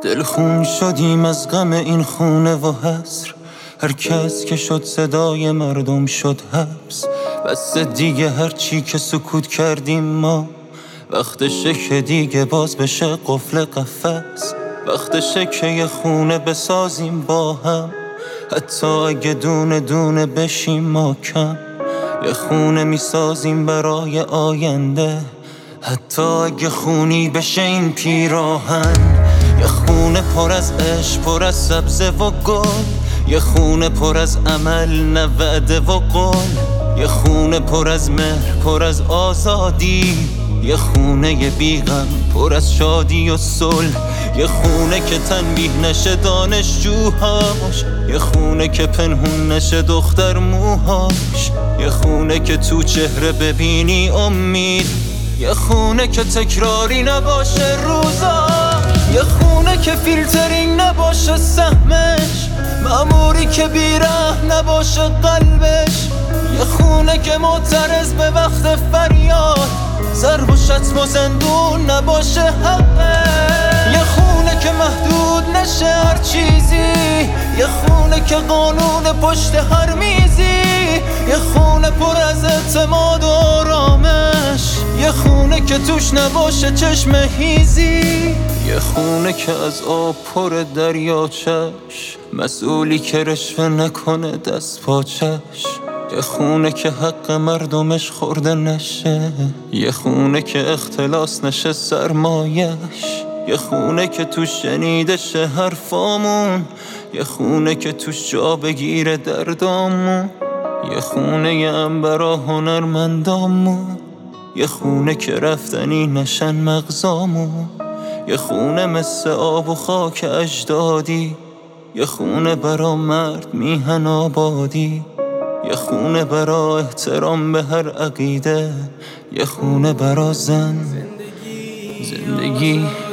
دلخون شدیم از غم این خونه و حسر، هر کس که شد صدای مردم شد حبس. بس دیگه هرچی که سکوت کردیم ما، وقتشه که دیگه باز بشه قفل قفس. وقتشه که یه خونه بسازیم با هم، حتی اگه دونه دونه بشیم ما کم. یه خونه میسازیم برای آینده، حتی اگه خونی بشه این پیراهن. یه خونه پر از عشق، پر از سبزه و گل، یه خونه پر از عمل، نه وعده و قول. یه خونه پر از مهر، پر از آزادی، یه خونه بیغم پر از شادی و صلح. یه خونه که تنبیه نشه دانشجوهاش، یه خونه که پنهون نشه دختر موهاش. یه خونه که تو چهره ببینی امید، یه خونه که تکراری نباشه روزا. یه خونه که فیلترینگ نباشه سهمش، مأموری که بیره نباشه قلبش. یه خونه که معترض به وقت فریاد، ضرب و شتم و زندون نباشه حقه. یه خونه که محدود نشه هر چیزی، یه خونه که قانون پشت هر میزی. یه خونه پر از اعتماد و آرامش، یه خونه که توش نباشه چشم هیزی. یه خونه که از آب پر دریاچش، مسئولی که رشوه نکنه دست پاچش. یه خونه که حق مردمش خورده نشه، یه خونه که اختلاس نشه سرمایش. یه خونه که توش شنیده شه حرفامون، یه خونه که توش جا بگیره دردامون. یه خونه عنبرا هنرمندامون، یه خونه که رفتنی نشن مغزامون. یه خونه مثل آب و خاک اجدادی، یه خونه برا مرد میهن آبادی. یه خونه برا احترام به هر عقیده، یه خونه برا زندگی.